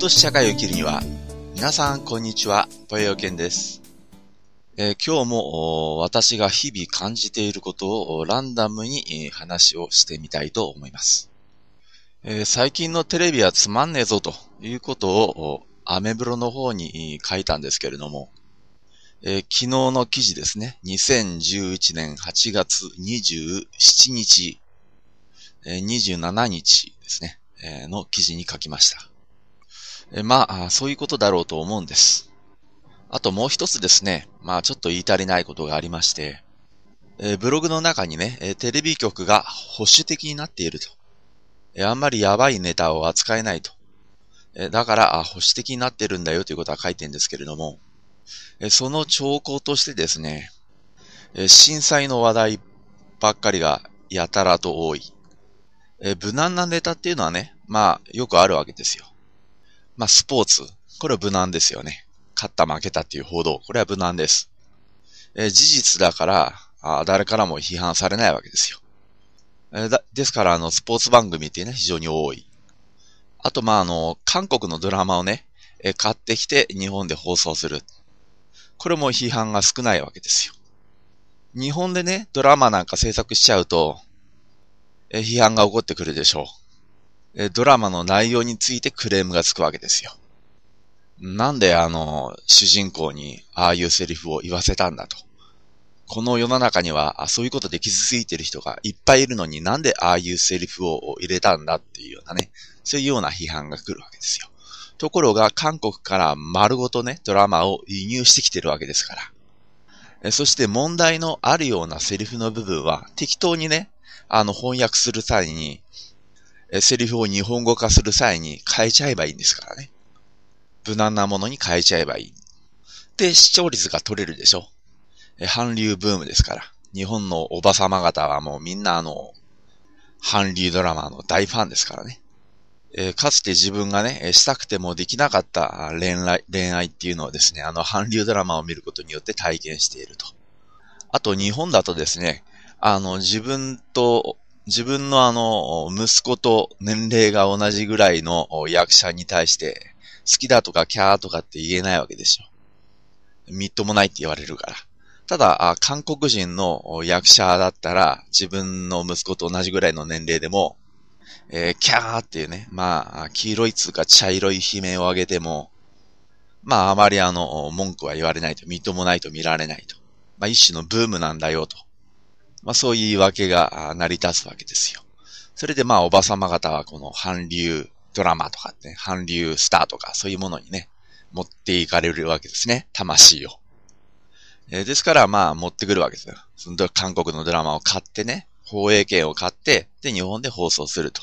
とし社会を生きるには、皆さんこんにちは、ぽよよけんです。今日も私が日々感じていることをランダムに話をしてみたいと思います。最近のテレビはつまんねえぞということをアメブロの方に書いたんですけれども、昨日の記事ですね、2011年8月27日、27日ですね、の記事に書きました。そういうことだろうと思うんです。あともう一つですね、ちょっと言い足りないことがありまして、ブログの中にね、テレビ局が保守的になっていると。あんまりやばいネタを扱えないと。だから保守的になってるんだよということは書いてるんですけれども、その兆候としてですね、震災の話題ばっかりがやたらと多い。無難なネタっていうのはね、よくあるわけですよ。スポーツ。これは無難ですよね。勝った負けたっていう報道。これは無難です。事実だから、誰からも批判されないわけですよ。ですから、スポーツ番組っていうのは非常に多い。あと、韓国のドラマをね、買ってきて日本で放送する。これも批判が少ないわけですよ。日本でね、ドラマなんか制作しちゃうと、批判が起こってくるでしょう。ドラマの内容についてクレームがつくわけですよ。なんで主人公にああいうセリフを言わせたんだと。この世の中にはそういうことで傷ついてる人がいっぱいいるのになんでああいうセリフを入れたんだっていうようなね、そういうような批判が来るわけですよ。ところが韓国から丸ごとね、ドラマを輸入してきてるわけですから。そして問題のあるようなセリフの部分は適当にね、翻訳する際に、セリフを日本語化する際に変えちゃえばいいんですからね。無難なものに変えちゃえばいい。で、視聴率が取れるでしょ。韓流ブームですから。日本のおばさま方はもうみんな韓流ドラマの大ファンですからね。かつて自分がね、したくてもできなかった恋愛っていうのをですね、韓流ドラマを見ることによって体験していると。あと日本だとですね、自分の息子と年齢が同じぐらいの役者に対して好きだとかキャーとかって言えないわけですよ。みっともないって言われるから。ただ、韓国人の役者だったら自分の息子と同じぐらいの年齢でも、キャーっていうね、黄色いつうか茶色い悲鳴を上げても、あまり文句は言われないと、みっともないと見られないと。一種のブームなんだよと。そういう言い訳が成り立つわけですよ。それでおばさま方はこの韓流ドラマとかね、韓流スターとかそういうものにね、持っていかれるわけですね。魂を。ですから持ってくるわけですよ。その韓国のドラマを買ってね、放映権を買って、で日本で放送すると。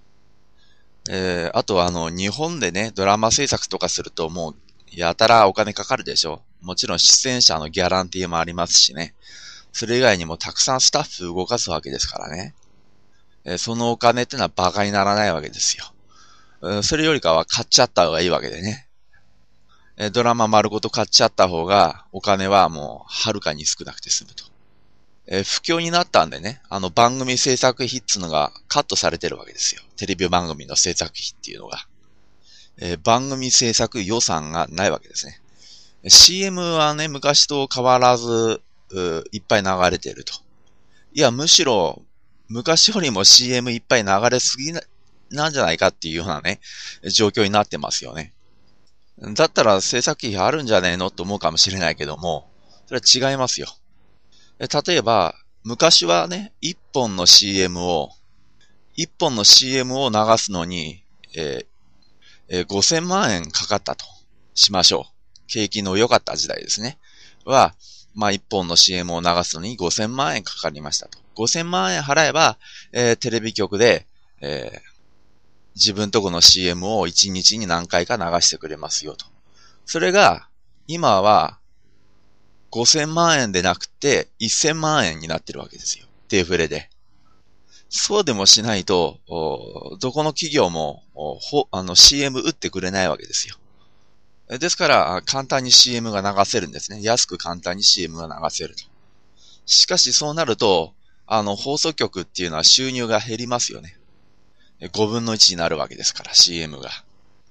あと日本でね、ドラマ制作とかするともうやたらお金かかるでしょ。もちろん出演者のギャランティーもありますしね。それ以外にもたくさんスタッフ動かすわけですからね。そのお金ってのは馬鹿にならないわけですよ。それよりかは買っちゃった方がいいわけでね。ドラマ丸ごと買っちゃった方がお金はもうはるかに少なくて済むと。不況になったんでね、番組制作費っていうのがカットされてるわけですよ。テレビ番組の制作費っていうのが。番組制作予算がないわけですね。CM はね、昔と変わらず、いっぱい流れていると。いや、むしろ、昔よりも CM いっぱい流れすぎなんじゃないかっていうようなね、状況になってますよね。だったら制作費あるんじゃねえのと思うかもしれないけども、それは違いますよ。例えば、昔はね、一本の CM を流すのに、5000万円かかったとしましょう。景気の良かった時代ですね。一本の CM を流すのに5000万円かかりましたと。5000万円払えば、テレビ局で、自分とこの CM を1日に何回か流してくれますよと。それが、今は、5000万円でなくて1000万円になってるわけですよ。デフレで。そうでもしないと、どこの企業も、CM 打ってくれないわけですよ。ですから、簡単に CM が流せるんですね。安く簡単に CM が流せると。しかしそうなると、放送局っていうのは収入が減りますよね。5分の1になるわけですから、CM が。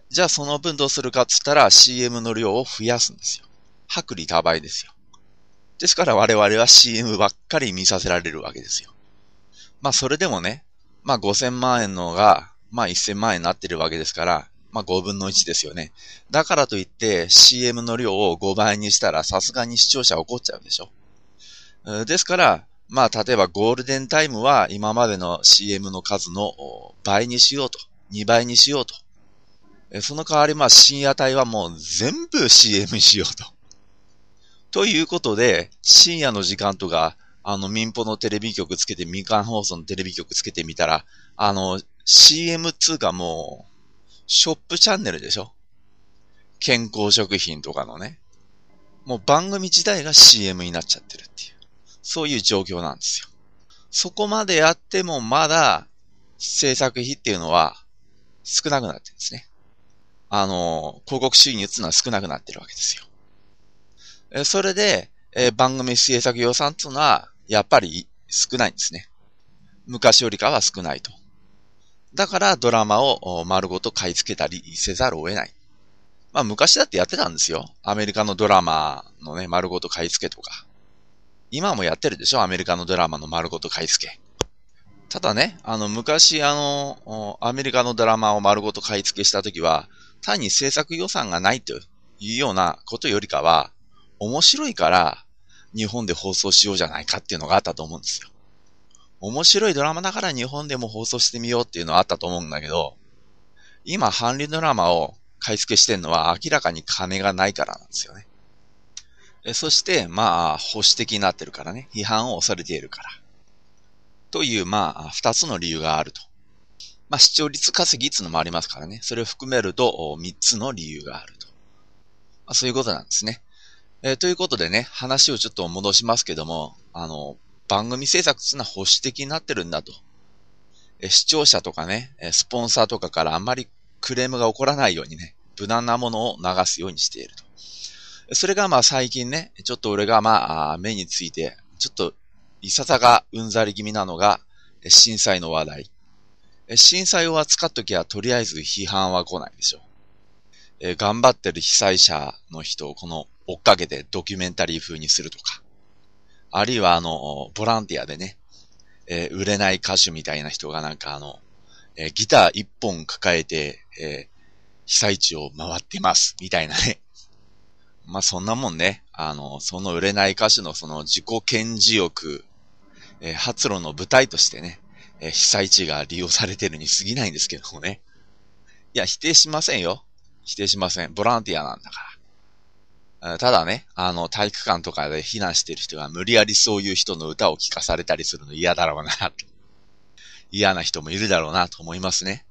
じゃあその分どうするかっつったら CM の量を増やすんですよ。薄利多売ですよ。ですから我々は CM ばっかり見させられるわけですよ。まあそれでもね、まあ5000万円のが、まあ1000万円になってるわけですから、まあ5分の1ですよね。だからといって CM の量を5倍にしたらさすがに視聴者怒っちゃうでしょ。ですから、まあ例えばゴールデンタイムは今までの CM の数の倍にしようと。2倍にしようと。その代わりまあ深夜帯はもう全部 CM にしようと。ということで、深夜の時間とか、民放のテレビ局つけて、民間放送のテレビ局つけてみたら、CM つうかもう、ショップチャンネルでしょ？健康食品とかのね。もう番組自体が CM になっちゃってるっていう。そういう状況なんですよ。そこまでやってもまだ、制作費っていうのは少なくなってるんですね。広告収入っていうのは少なくなってるわけですよ。それで、番組制作予算っていうのは、やっぱり少ないんですね。昔よりかは少ないと。だからドラマを丸ごと買い付けたりせざるを得ない。まあ昔だってやってたんですよ。アメリカのドラマのね、丸ごと買い付けとか。今もやってるでしょ？アメリカのドラマの丸ごと買い付け。ただね、昔アメリカのドラマを丸ごと買い付けしたときは、単に制作予算がないというようなことよりかは、面白いから日本で放送しようじゃないかっていうのがあったと思うんですよ。面白いドラマだから日本でも放送してみようっていうのはあったと思うんだけど、今、韓流ドラマを買い付けしてるのは明らかに金がないからなんですよね。そして、まあ、保守的になってるからね、批判を恐れているから。という、まあ、二つの理由があると。まあ、視聴率稼ぎっていうのもありますからね。それを含めると、三つの理由があると。まあ、そういうことなんですね。ということでね、話をちょっと戻しますけども、番組制作っていうのは保守的になってるんだと。視聴者とかね、スポンサーとかからあんまりクレームが起こらないようにね、無難なものを流すようにしていると。それがまあ最近ね、ちょっと俺がまあ目について、ちょっといささがうんざり気味なのが、震災の話題。震災を扱っときはとりあえず批判は来ないでしょ。頑張ってる被災者の人をこの追っかけてドキュメンタリー風にするとか。あるいはボランティアでね、売れない歌手みたいな人がなんかギター一本抱えて、被災地を回ってますみたいなね。まあそんなもんね、その売れない歌手のその自己顕示欲、発露の舞台としてね、被災地が利用されてるに過ぎないんですけどもね。いや、否定しませんよ。否定しません。ボランティアなんだから。ただね、体育館とかで避難してる人が無理やりそういう人の歌を聴かされたりするの嫌だろうなと。嫌な人もいるだろうなと思いますね。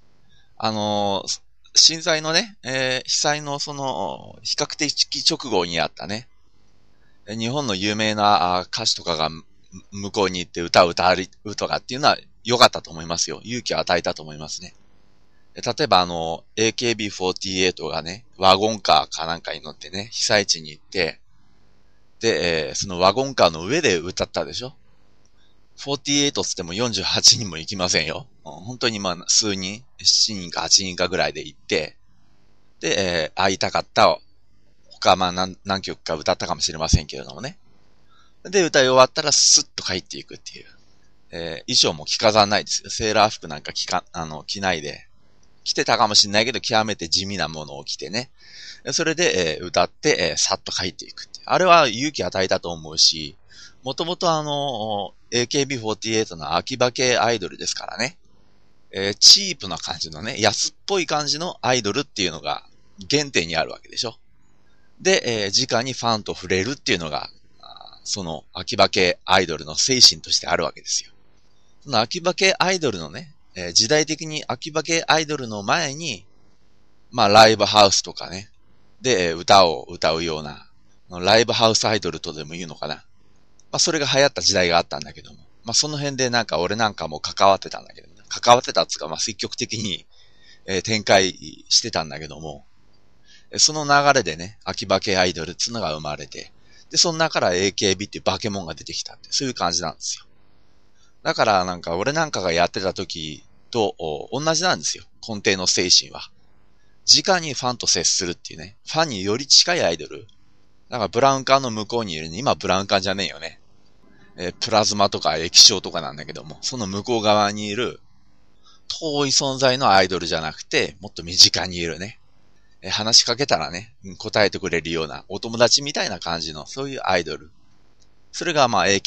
震災のね、被災のその、比較的直後にあったね、日本の有名な歌手とかが向こうに行って歌を歌うとかっていうのは良かったと思いますよ。勇気を与えたと思いますね。例えばAKB48 がね、ワゴンカーかなんかに乗ってね、被災地に行って、で、そのワゴンカーの上で歌ったでしょ？ 48 つっても48人も行きませんよ。本当にまあ数人、7人か8人かぐらいで行って、で、会いたかった他まあ何曲か歌ったかもしれませんけれどもね。で、歌い終わったらスッと帰っていくっていう。衣装も着飾らないですよ。セーラー服なんか着ないで。着てたかもしれないけど、極めて地味なものを着てね。それで、歌って、さっと帰っていくって。あれは勇気与えたと思うし、もともとAKB48 の秋葉系アイドルですからね。チープな感じのね、安っぽい感じのアイドルっていうのが原点にあるわけでしょ。で、直にファンと触れるっていうのが、その秋葉系アイドルの精神としてあるわけですよ。その秋葉系アイドルのね、時代的に秋葉系アイドルの前に、まあライブハウスとかね、で、歌を歌うような、ライブハウスアイドルとでも言うのかな。まあそれが流行った時代があったんだけども、まあその辺でなんか俺なんかも関わってたんだけど、関わってたっつうか、まあ積極的に、展開してたんだけども、その流れでね、秋葉系アイドルっつうのが生まれて、で、その中から AKB っていう化け物が出てきたって、そういう感じなんですよ。だからなんか俺なんかがやってた時と同じなんですよ。根底の精神は。 直にファンと接するっていうね。ファンにより近いアイドル。だからブラウン管の向こうにいるね。今ブラウン管じゃねえよね。プラズマとか液晶とかなんだけども、その向こう側にいる遠い存在のアイドルじゃなくて、もっと身近にいるね。話しかけたらね、答えてくれるようなお友達みたいな感じのそういうアイドル。それが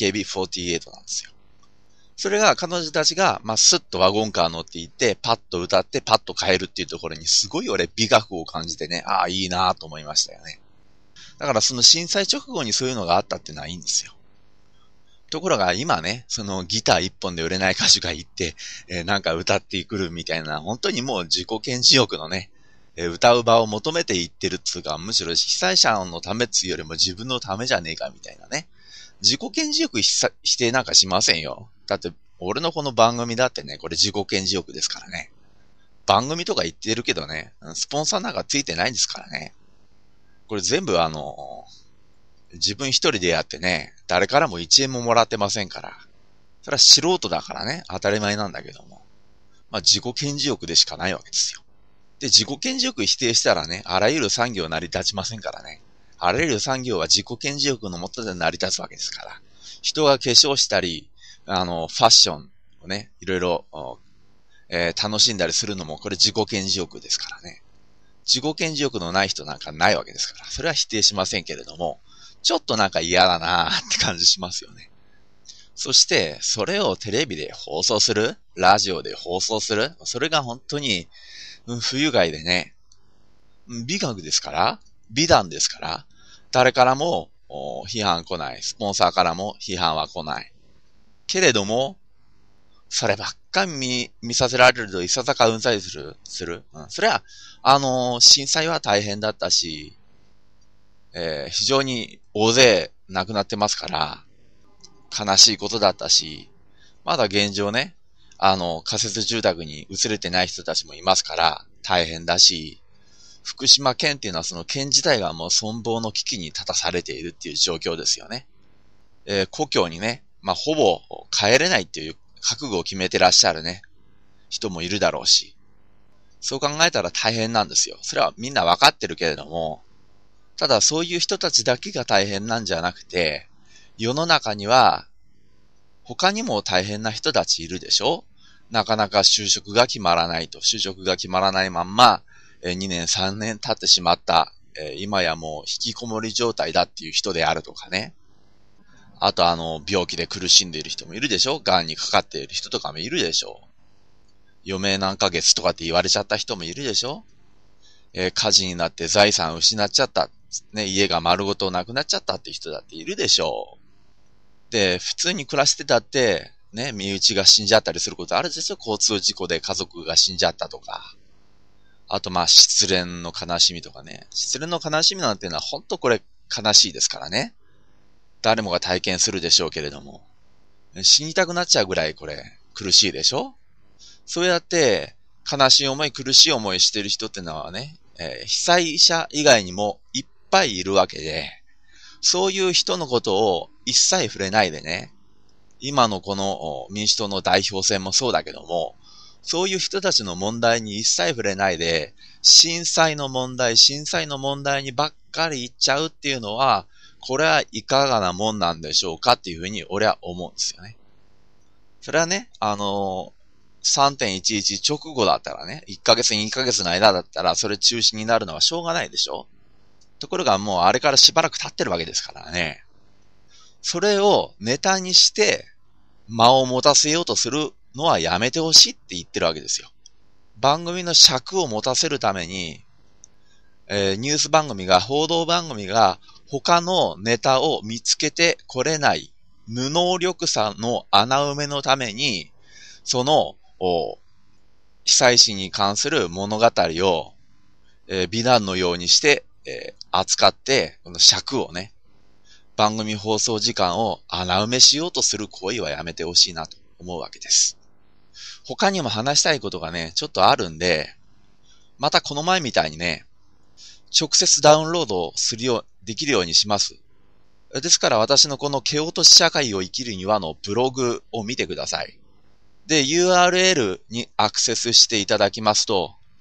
AKB48 なんですよ。それが彼女たちがスッとワゴンカー乗っていって、パッと歌ってパッと帰るっていうところにすごい俺美学を感じてね、ああいいなと思いましたよね。だからその震災直後にそういうのがあったっていうのはいいんですよ。ところが今ね、そのギター一本で売れない歌手がいて、なんか歌ってくるみたいな、本当にもう自己顕示欲のね、歌う場を求めていってるっつうか、むしろ被災者のためっつうよりも自分のためじゃねえかみたいなね。自己顕示欲否定なんかしませんよ。だって、俺のこの番組だってね、これ自己顕示欲ですからね。番組とか言ってるけどね、スポンサーなんかついてないんですからね。これ全部自分一人でやってね、誰からも1円ももらってませんから。それは素人だからね、当たり前なんだけども。自己顕示欲でしかないわけですよ。で、自己顕示欲否定したらね、あらゆる産業成り立ちませんからね。あらゆる産業は自己顕示欲のもとで成り立つわけですから。人が化粧したり、ファッションをね、いろいろ、楽しんだりするのも、これ自己顕示欲ですからね。自己顕示欲のない人なんかないわけですから。それは否定しませんけれども、ちょっとなんか嫌だなーって感じしますよね。そして、それをテレビで放送する、ラジオで放送する、それが本当に、不愉快でね、美学ですから、美談ですから、誰からも批判来ない。スポンサーからも批判は来ない。けれども、そればっかり見させられるといささかうんざりする。それは、震災は大変だったし、非常に大勢亡くなってますから、悲しいことだったし、まだ現状ね、仮設住宅に移れてない人たちもいますから、大変だし、福島県っていうのはその県自体がもう存亡の危機に立たされているっていう状況ですよね。故郷にね、ほぼ帰れないっていう覚悟を決めてらっしゃるね、人もいるだろうし、そう考えたら大変なんですよ。それはみんなわかってるけれども、ただそういう人たちだけが大変なんじゃなくて、世の中には他にも大変な人たちいるでしょ？なかなか就職が決まらないと、就職が決まらないまんま、2年3年経ってしまった、今やもう引きこもり状態だっていう人であるとかね。あと病気で苦しんでいる人もいるでしょ？癌にかかっている人とかもいるでしょ？余命何ヶ月とかって言われちゃった人もいるでしょ？火事になって財産を失っちゃった。ね、家が丸ごとなくなっちゃったって人だっているでしょう。で、普通に暮らしてたって、ね、身内が死んじゃったりすることあるでしょ？交通事故で家族が死んじゃったとか。あと失恋の悲しみとかね。失恋の悲しみなんていうのは本当これ悲しいですからね。誰もが体験するでしょうけれども。死にたくなっちゃうぐらいこれ苦しいでしょ？そうやって悲しい思い苦しい思いしてる人ってのはね、被災者以外にもいっぱいいるわけで、そういう人のことを一切触れないでね、今のこの民主党の代表選もそうだけども、そういう人たちの問題に一切触れないで、震災の問題にばっかり言っちゃうっていうのは、これはいかがなもんなんでしょうかっていうふうに俺は思うんですよね。それはね、3.11 直後だったらね、1ヶ月2ヶ月の間だったらそれ中止になるのはしょうがないでしょ？ところがもうあれからしばらく経ってるわけですからね。それをネタにして間を持たせようとするのはやめてほしいって言ってるわけですよ。番組の尺を持たせるために、ニュース番組が、報道番組が他のネタを見つけてこれない無能力さの穴埋めのために、その被災地に関する物語を、美談のようにして、扱って、この尺をね、番組放送時間を穴埋めしようとする行為はやめてほしいなと思うわけです。他にも話したいことがね、ちょっとあるんで、またこの前みたいにね、直接ダウンロードできるようにします。ですから私のこの蹴落とし社会を生きるにはのブログを見てください。で、URL にアクセスしていただきますと、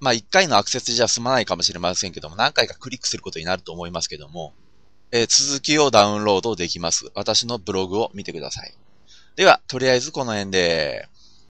まあ、1回のアクセスじゃ済まないかもしれませんけども、何回かクリックすることになると思いますけども、続きをダウンロードできます。私のブログを見てください。では、とりあえずこの辺で。